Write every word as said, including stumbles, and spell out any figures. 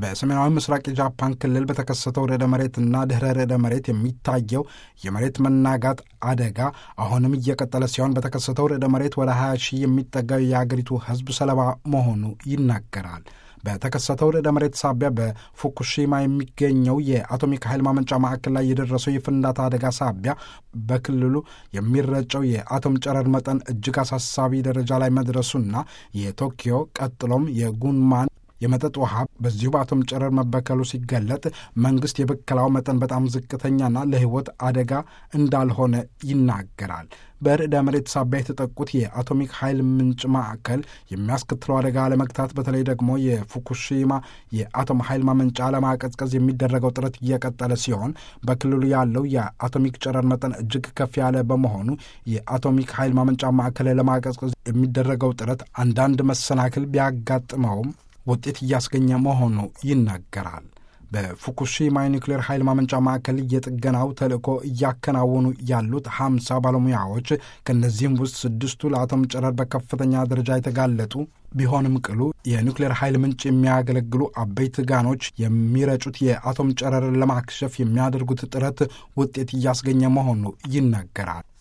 በሰሜናዊ ምስራቅ የጃፓን ክልል በተከሰተው ርዕደ መሬትና ድህረ ርዕደ መሬት የሚታየው የመሬት መናጋት አደጋ አሁንም እየቀጠለ ሲሆን በተከሰተው ርዕደ መሬት ወደ ሀያ ሺህ የሚጠጋው የአገሪቱ ሕዝብ ሰለባ መሆኑ ይናገራል። በተከሰተው ርዕደ መሬት ሳቢያ በፉኩሺማ የሚገኘው የአቶሚክ ኃይል ማመንጫ ማዕከል ላይ የደረሰው የፍንዳታ አደጋ ሳቢያ በክልሉ የሚረጨው የአቶም ጨረር መጠን እጅግ አሳሳቢ ደረጃ ላይ መድረሱና የቶኪዮ ቀጥሎም የጉንማን የመጠጥ ውሃ በዚሁ በአቶም ጨረር መበከሉ ሲገለጥ መንግስት የብከላው መጠን በጣም ዝቅተኛና ለሕይወት አደጋ እንዳልሆነ ይናገራል። በርዕደ መሬት ሳቢያ የተጠቁት የአቶሚክ ኃይል ምንጭ ማዕከል የሚያስከትለው አደጋ ለመግታት በተለይ ደግሞ የፉኩሺማ የአቶም ኃይል ማመንጫ ለማቀዝቀዝ የሚደረገው ጥረት እየቀጠለ ሲሆን በክልሉ ያለው የአቶሚክ ጨረር መጠን እጅግ ከፍ ያለ በመሆኑ የአቶሚክ ኃይል ማመንጫ ማዕከል ለማቀዝቀዝ የሚደረገው ጥረት አንዳንድ መሰናክል ቢያጋጥመውም ውጤት እያስገኘ መሆኑ ይናገራል። በፉኩሺማ የኒውክሌር ኃይል ማመንጫ ማዕከል የጥገናው ተልእኮ እያከናወኑ ያሉት ሀምሳ ባለሙያዎች ከእነዚህም ውስጥ ስድስቱ ለአቶም ጨረር በከፍተኛ ደረጃ የተጋለጡ ቢሆንም ቅሉ የኒውክሌር ኃይል ምንጭ የሚያገለግሉ አበይት ጋኖች የሚረጩት የአቶም ጨረርን ለማክሸፍ የሚያደርጉት ጥረት ውጤት እያስገኘ መሆኑ ይናገራል።